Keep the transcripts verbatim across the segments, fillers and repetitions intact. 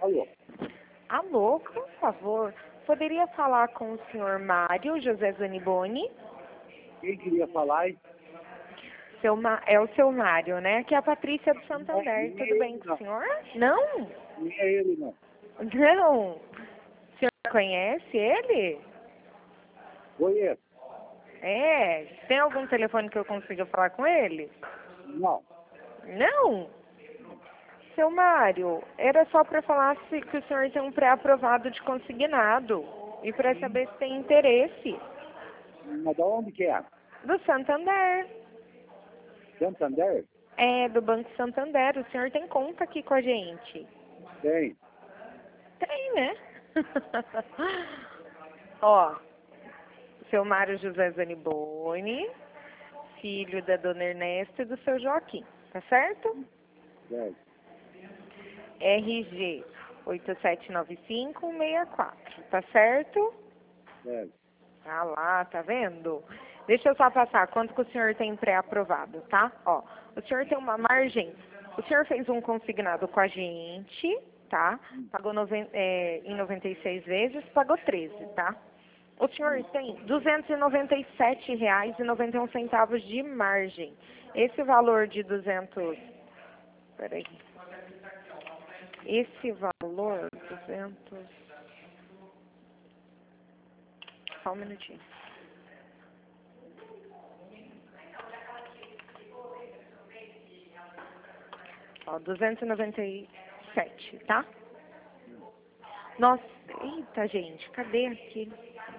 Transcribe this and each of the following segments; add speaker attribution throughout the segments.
Speaker 1: Alô?
Speaker 2: Alô, por favor, poderia falar com o senhor Mário José Zaniboni?
Speaker 1: Quem queria falar, hein?
Speaker 2: Seu Ma... É o seu Mário, né? Aqui é a Patrícia do Santander.
Speaker 1: Não é
Speaker 2: Tudo bem
Speaker 1: ele,
Speaker 2: com
Speaker 1: não.
Speaker 2: o senhor? Não?
Speaker 1: Não é ele, não.
Speaker 2: Não. O senhor conhece ele?
Speaker 1: Conheço.
Speaker 2: É. Tem algum telefone que eu consiga falar com ele?
Speaker 1: Não.
Speaker 2: Não? Seu Mário, era só para falar se, que o senhor tem um pré-aprovado de consignado e para saber se tem interesse.
Speaker 1: Mas de onde que é?
Speaker 2: Do Santander.
Speaker 1: Santander?
Speaker 2: É, do Banco Santander. O senhor tem conta aqui com a gente?
Speaker 1: Tem.
Speaker 2: Tem, né? Ó, seu Mário José Zaniboni, filho da dona Ernesto e do seu Joaquim, tá certo?
Speaker 1: Tem.
Speaker 2: R G oito sete nove cinco seis quatro, tá certo?
Speaker 1: Tem.
Speaker 2: Tá lá, tá vendo? Deixa eu só passar quanto que o senhor tem pré-aprovado, tá? Ó, o senhor tem uma margem, o senhor fez um consignado com a gente, tá? Pagou noven, é, em noventa e seis vezes, pagou treze, tá? O senhor tem duzentos e noventa e sete reais e noventa e um centavos de margem. Esse valor de duzentos... Peraí. Esse valor, duzentos... Só um minutinho. Ó, duzentos e noventa e sete, tá? Nossa, eita, gente, cadê aqui?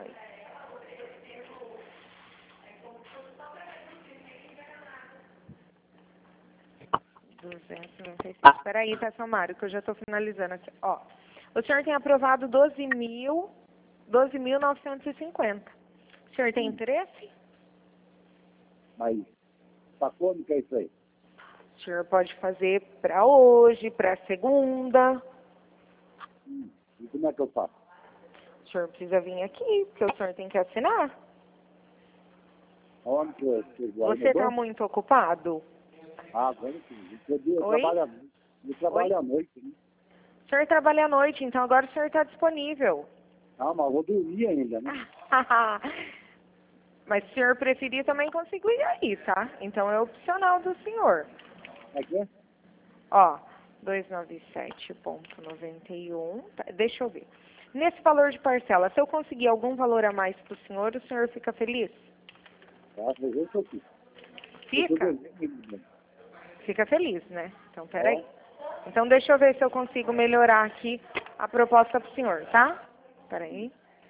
Speaker 2: duzentos e noventa e seis. Peraí, tá, seu Mário, que eu já tô finalizando aqui. Ó, o senhor tem aprovado doze mil, doze mil novecentos e cinquenta. O senhor tem interesse?
Speaker 1: Mas pra quando que é isso aí?
Speaker 2: O senhor pode fazer para hoje, para segunda.
Speaker 1: Hum. E como é que eu faço?
Speaker 2: O senhor precisa vir aqui, porque o senhor tem que assinar.
Speaker 1: Aonde que eu que eu vou?
Speaker 2: Você está muito ocupado?
Speaker 1: Ah, vamos sim. Eu, eu,
Speaker 2: Oi?
Speaker 1: trabalho, eu trabalho
Speaker 2: Oi?
Speaker 1: à noite, né?
Speaker 2: O senhor trabalha à noite, então agora o senhor está disponível.
Speaker 1: Ah, mas eu vou dormir ainda, né?
Speaker 2: Mas se o senhor preferir, também consigo ir aí, tá? Então é opcional do senhor.
Speaker 1: Aqui é?
Speaker 2: Ó, duzentos e noventa e sete vírgula noventa e um. Tá, deixa eu ver. Nesse valor de parcela, se eu conseguir algum valor a mais para o senhor, o senhor fica feliz?
Speaker 1: Tá, mas eu tô aqui. Eu tô
Speaker 2: Fica?
Speaker 1: dormindo.
Speaker 2: Fica feliz, né? Então, peraí. Então, deixa eu ver se eu consigo melhorar aqui a proposta para o senhor, tá? Peraí.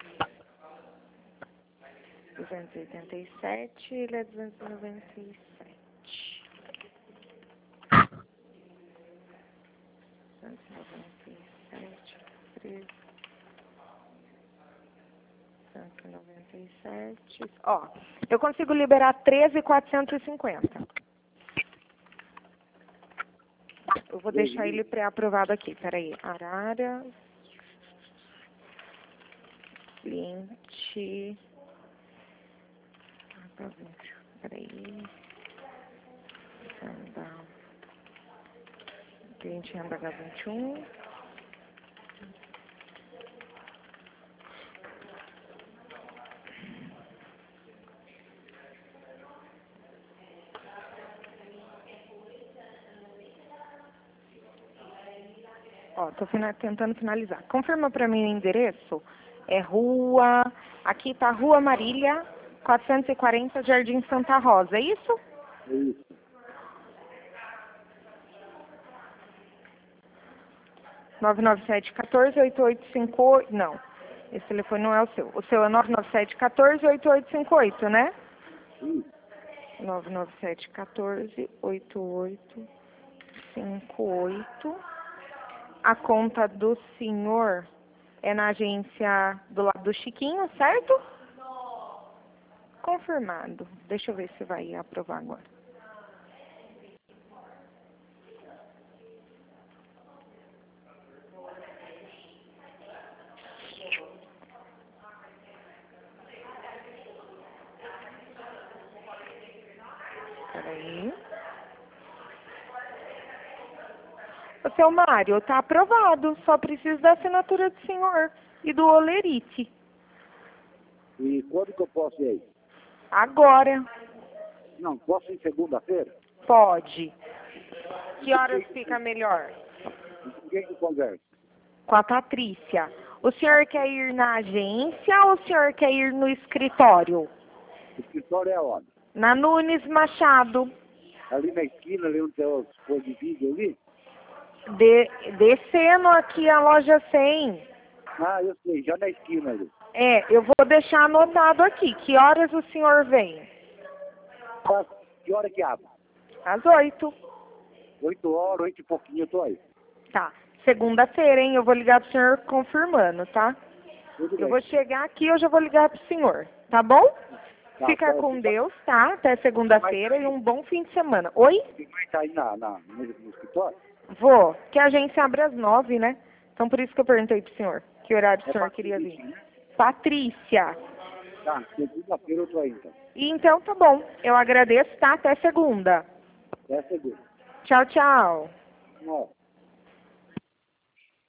Speaker 2: duzentos e oitenta e sete, ele é duzentos e noventa e sete. duzentos e noventa e sete, treze. duzentos e noventa e sete. Ó, eu consigo liberar treze mil quatrocentos e cinquenta. Eu vou deixar ele pré-aprovado aqui. Peraí. Arara. Cliente. Peraí. Anda. Cliente anda H vinte e um. Ó, tô fina- tentando finalizar. Confirma pra mim o endereço. É rua... Aqui tá Rua Marília, quatrocentos e quarenta, Jardim Santa Rosa. É isso?
Speaker 1: É isso.
Speaker 2: nove nove sete, um quatro, oito oito cinco oito. Não, esse telefone não é o seu. O seu é nove nove sete, um quatro, oito oito cinco oito, né?
Speaker 1: Isso.
Speaker 2: nove nove sete, um quatro, oito oito cinco oito. A conta do senhor é na agência do lado do Chiquinho, certo? Confirmado. Deixa eu ver se vai aprovar agora. Peraí. O seu Mário, tá aprovado. Só preciso da assinatura do senhor e do olerite.
Speaker 1: E quando que eu posso ir aí?
Speaker 2: Agora.
Speaker 1: Não, posso ir segunda-feira?
Speaker 2: Pode. Que horas fica melhor?
Speaker 1: Com quem que conversa?
Speaker 2: Com a Patrícia. O senhor quer ir na agência ou o senhor quer ir no escritório?
Speaker 1: O escritório é onde?
Speaker 2: Na Nunes Machado.
Speaker 1: Ali na esquina, ali onde tem os pôr de vídeo ali?
Speaker 2: De, descendo aqui a loja cem.
Speaker 1: Ah, eu sei, já na esquina ali.
Speaker 2: É, eu vou deixar anotado aqui. Que horas o senhor vem?
Speaker 1: Tá, que hora que abre?
Speaker 2: Às oito.
Speaker 1: Oito horas, oito e pouquinho eu tô aí.
Speaker 2: Tá. Segunda-feira, hein? Eu vou ligar pro senhor confirmando, tá?
Speaker 1: Tudo
Speaker 2: Eu
Speaker 1: bem.
Speaker 2: vou chegar aqui e eu já vou ligar pro senhor, tá bom?
Speaker 1: Tá,
Speaker 2: Fica
Speaker 1: tá,
Speaker 2: com
Speaker 1: fica-
Speaker 2: Deus, tá? Até segunda-feira e um bom fim de semana. Oi?
Speaker 1: Você vai estar aí na, na, no, no escritório?
Speaker 2: Vou. Que a agência abre às nove, né? Então por isso que eu perguntei pro senhor. Que horário o
Speaker 1: É
Speaker 2: senhor
Speaker 1: pra
Speaker 2: queria
Speaker 1: Patrícia,
Speaker 2: vir?
Speaker 1: né?
Speaker 2: Patrícia.
Speaker 1: Tá, segunda-feira eu tô aí, então.
Speaker 2: E então tá bom. Eu agradeço, tá? Até segunda.
Speaker 1: É segunda.
Speaker 2: Tchau, tchau.
Speaker 1: Não.